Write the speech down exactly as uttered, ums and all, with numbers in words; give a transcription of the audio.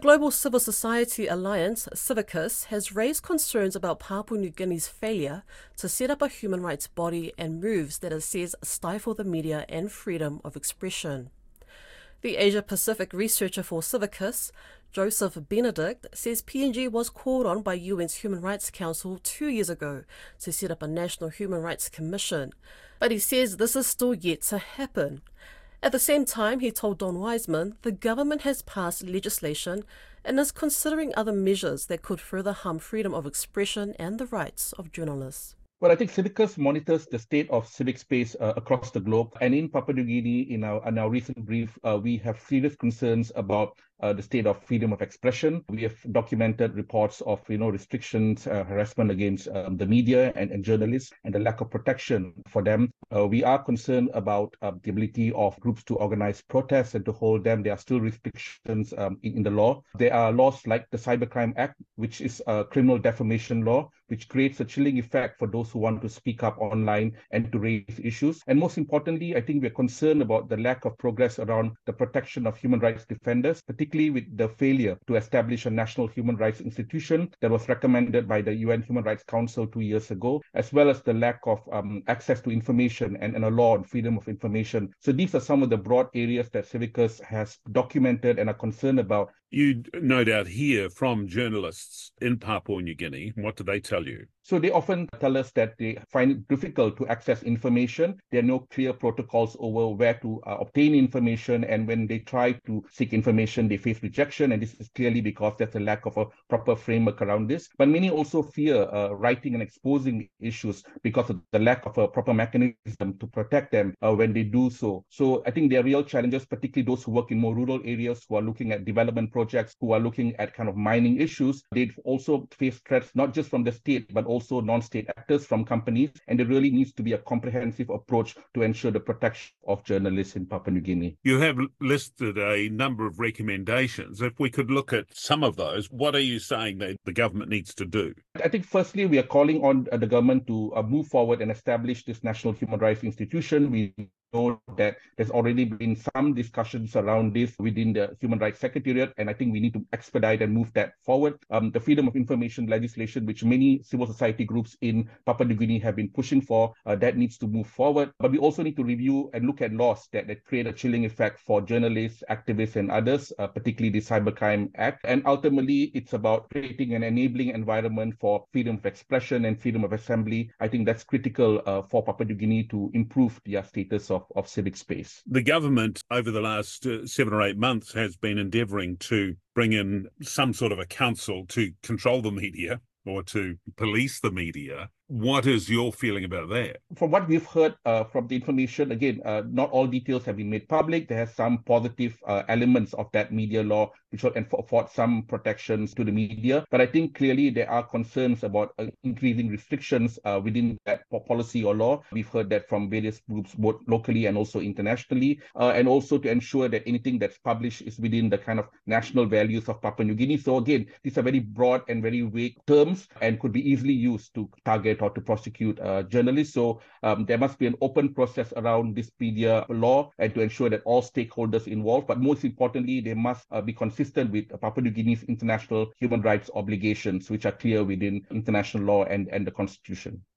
global civil society alliance, Civicus, has raised concerns about Papua New Guinea's failure to set up a human rights body and moves that it says stifle the media and freedom of expression. The Asia-Pacific researcher for Civicus, Joseph Benedict, says P N G was called on by U N's Human Rights Council two years ago to set up a National Human Rights Commission, but he says this is still yet to happen. At the same time, he told Don Wiseman the government has passed legislation and is considering other measures that could further harm freedom of expression and the rights of journalists. Well, I think Civicus monitors the state of civic space uh, across the globe. And in Papua New Guinea, in our, in our recent brief, uh, we have serious concerns about uh, the state of freedom of expression. We have documented reports of, you know, restrictions, uh, harassment against um, the media and, and journalists, and the lack of protection for them. Uh, we are concerned about uh, the ability of groups to organize protests and to hold them. There are still restrictions um, in, in the law. There are laws like the Cybercrime Act, which is a criminal defamation law, which creates a chilling effect for those who want to speak up online and to raise issues. And most importantly, I think we're concerned about the lack of progress around the protection of human rights defenders, particularly with the failure to establish a national human rights institution that was recommended by the U N Human Rights Council two years ago, as well as the lack of um, access to information and, and a law on freedom of information. So these are some of the broad areas that Civicus has documented and are concerned about. You no doubt hear from journalists in Papua New Guinea. What do they tell you? So they often tell us that they find it difficult to access information. There are no clear protocols over where to uh, obtain information. And when they try to seek information, they face rejection. And this is clearly because there's a lack of a proper framework around this. But many also fear uh, writing and exposing issues because of the lack of a proper mechanism to protect them uh, when they do so. So I think there are real challenges, particularly those who work in more rural areas, who are looking at development projects, who are looking at kind of mining issues. They also face threats, not just from the state, but also also non-state actors from companies, and there really needs to be a comprehensive approach to ensure the protection of journalists in Papua New Guinea. You have listed a number of recommendations. If we could look at some of those, what are you saying that the government needs to do? I think firstly, we are calling on the government to uh, move forward and establish this National Human Rights Institution. We know that there's already been some discussions around this within the Human Rights Secretariat, and I think we need to expedite and move that forward. Um, the freedom of information legislation, which many civil society groups in Papua New Guinea have been pushing for, uh, that needs to move forward. But we also need to review and look at laws that, that create a chilling effect for journalists, activists, and others, uh, particularly the Cybercrime Act. And ultimately, it's about creating an enabling environment for freedom of expression and freedom of assembly. I think that's critical uh, for Papua New Guinea to improve their status of, of civic space. The government over the last uh, seven or eight months has been endeavouring to bring in some sort of a council to control the media or to police the media. What is your feeling about that? From what we've heard uh, from the information, again, uh, not all details have been made public. There are some positive uh, elements of that media law which will afford some protections to the media. But I think clearly there are concerns about uh, increasing restrictions uh, within that policy or law. We've heard that from various groups, both locally and also internationally, uh, and also to ensure that anything that's published is within the kind of national values of Papua New Guinea. So again, these are very broad and very vague terms and could be easily used to target or to prosecute uh, journalists. So um, there must be an open process around this media law and to ensure that all stakeholders involved, but most importantly, they must uh, be consistent with Papua New Guinea's international human rights obligations, which are clear within international law and, and the constitution.